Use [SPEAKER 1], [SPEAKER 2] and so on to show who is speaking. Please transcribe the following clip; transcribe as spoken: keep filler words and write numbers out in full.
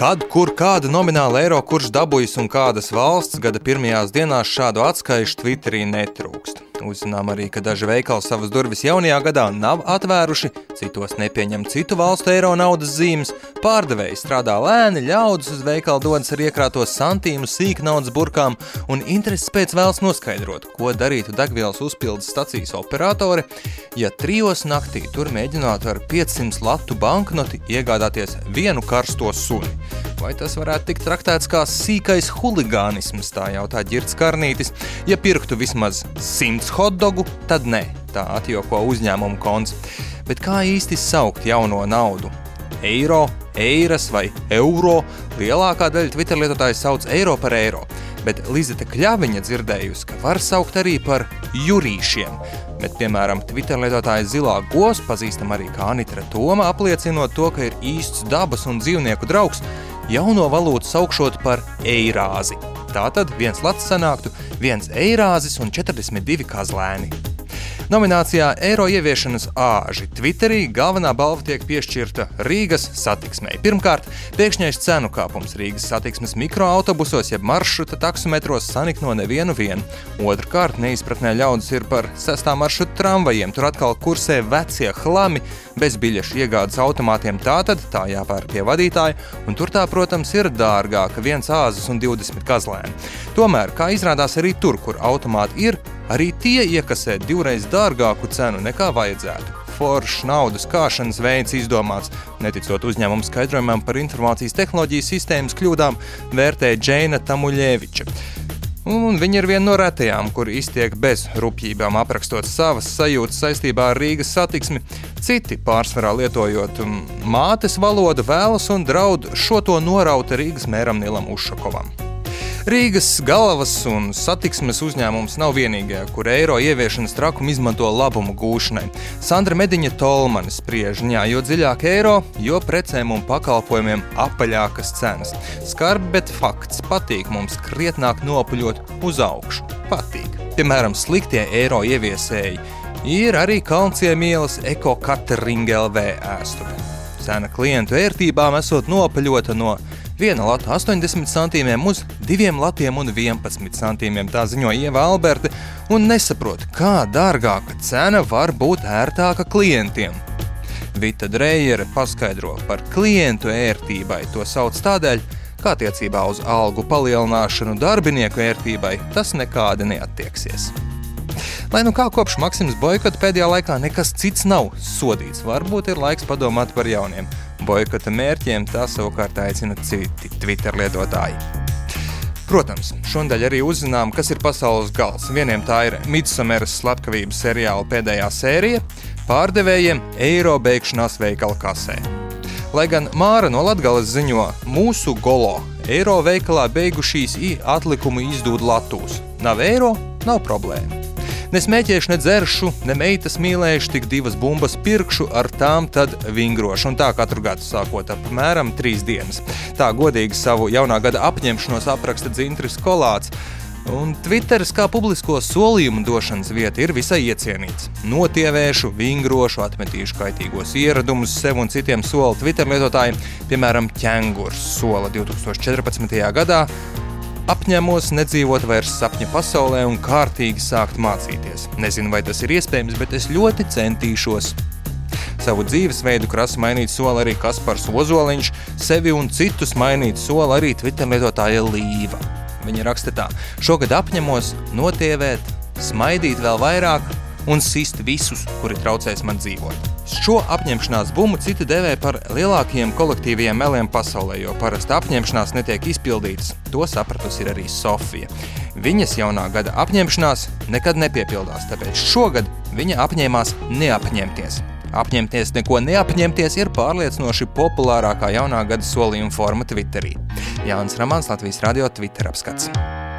[SPEAKER 1] Kad, kur, kāda nomināla eiro kurš dabūjis un kādas valsts gada pirmajās dienās šādu atskaišu Twitterī netrūkst. Uzzinām arī, ka daži veikali savas durvis jaunajā gadā nav atvēruši, citos nepieņem citu valstu eiro naudas zīmes, pārdevēji strādā lēni, ļaudis uz veikalu dodas ar iekrāto santīmu, sīk naudas burkām un intereses pēc vēlas noskaidrot, ko darītu degvielas uzpildes stacijas operatori, ja trijos naktī tur mēģinātu ar piecsimt latu banknoti iegādāties vienu karsto suni. Vai tas varētu tikt traktēts kā sīkais huligānisms, tā jautā Ģirds Karnītis. Ja pirktu vismaz simts hotdogu, tad nē, tā atjoko uzņēmumu konts. Bet kā īsti saukt jauno naudu? Eiro, eiras vai euro? Lielākā daļa Twitter lietotāji sauc eiro par eiro. Bet Lizeta Kļaviņa dzirdējusi, ka var saukt arī par jurīšiem. Bet, piemēram, Twitter lietotāja Zilā Gos, pazīstam arī kā Anitra Toma, apliecinot to, ka ir īsts dabas un dzīvnieku draugs, jauno valūtu saukšot par eirāzi. Tātad viens lats sanāktu viens eirāzis un četrdesmit divi kazlēni. Nominācijā eiro ieviešanas āži Twitterī galvenā balva tiek piešķirta Rīgas satiksmei. Pirmkārt, pēkšņais cenu kāpums Rīgas satiksmes mikroautobusos, jeb maršruta taksometros sanikno nevienu vienu. Otrkārt, neizpratnē ļaudis ir par sestā maršruta tramvajiem. Tur atkal kursē vecie hlami bez biļešu iegādes automātiem, tātad tā jāpērk pie vadītāja, un tur tā, protams, ir dārgāka viens āzis un divdesmit kazlēni. Tomēr, kā izrādās arī tur, kur automāti ir, arī tie iekasē divreiz dārgāku cenu nekā vajadzētu. Foršs naudas kāšanas veids izdomāts. Neticot uzņēmumu skaidrojumam par informācijas tehnoloģijas sistēmas kļūdām, vērtē Džeina Tamuļeviča. Un viņa ir viena no retajām, kur iztiek bez rupjībām aprakstot savas sajūtas saistībā ar Rīgas satiksmi. Citi, pārsvarā lietojot mātes valodu, vēlas un draud šo to noraut Rīgas mēram Nilam Ušakovam. Rīgas galvas un satiksmes uzņēmums nav vienīgie, kur eiro ieviešanas trakumu izmanto labumu gūšanai. Sandra Mediņa Tolmane spriež, jā, jo dziļāk eiro, jo precēm un pakalpojumiem apaļākas cenas. Skarbi, bet fakts, patīk mums krietnāk nopuļot uz augšu. Patīk. Piemēram, sliktie eiro ieviesēji ir arī Kalnciem ielas Eko Catering L V ēstuve. Cena klientu ērtībām esot nopaļota no viena lata astoņdesmit centīmiem uz diviem latiem un vienpadsmit centīmiem, tā ziņo Ieva Alberti, un nesaprot, kā dārgāka cena var būt ērtāka klientiem. Vita Drejere paskaidro par klientu ērtībai, to sauc tādēļ, kā attiecībā uz algu palielināšanu darbinieku ērtībai, tas nekādi neattieksies. Lai nu kā kopš Maksims boikota pēdējā laikā nekas cits nav sodīts, varbūt ir laiks padomāt par jauniem boikota mērķiem, tā savukārt aicina citi Twitter lietotāji. Protams, šondaļ arī uzzinām, kas ir pasaules gals. Vieniem tā ir Midsomeras slepkavības seriāla pēdējā sērija, pārdevējiem eiro beigšanās veikala kasē. Lai gan Māra no Latgales ziņo, mūsu golo eiro veikalā beigušīs i atlikumu izdūd latūs. Nav eiro, nav problēma. Ne smēķēšu, ne dzeršu, ne meitas mīlēšu, tik divas bumbas pirkšu, ar tām tad vingrošu. Un tā katru gadu sākot apmēram trīs dienas. Tā godīgi savu jaunā gada apņemšanos apraksta Dzintris Kolāts. Un Twitteris kā publisko solījumu došanas vieta ir visai iecienīts. Notievēšu, vingrošu, atmetīšu kaitīgos ieradumus sev un citiem sola Twitter lietotājiem. Piemēram, ķengurs sola divtūkstoš četrpadsmitajā gadā. Apņemos nedzīvot vairs sapņa pasaulē un kārtīgi sākt mācīties. Nezinu, vai tas ir iespējams, bet es ļoti centīšos. Savu dzīvesveidu krasi mainīt sola arī Kaspars Ozoliņš, sevi un citus mainīt sola arī Twitter lietotāja Līva. Viņa raksta tā: šogad apņemos notievēt, smaidīt vēl vairāk un sist visus, kuri traucēs man dzīvot. Šo apņemšanās bummu citi devē par lielākajiem kolektīviem meliem pasaulē, jo parasti apņemšanās netiek izpildītas. To sapratusi ir arī Sofija. Viņas jaunā gada apņemšanās nekad nepiepildās, tāpēc šogad viņa apņēmās neapņemties. Apņemties neko neapņemties ir pārliecinoši populārākā jaunā gada solījuma forma Twitterī. Jānis Ramāns, Latvijas radio Twitter apskats.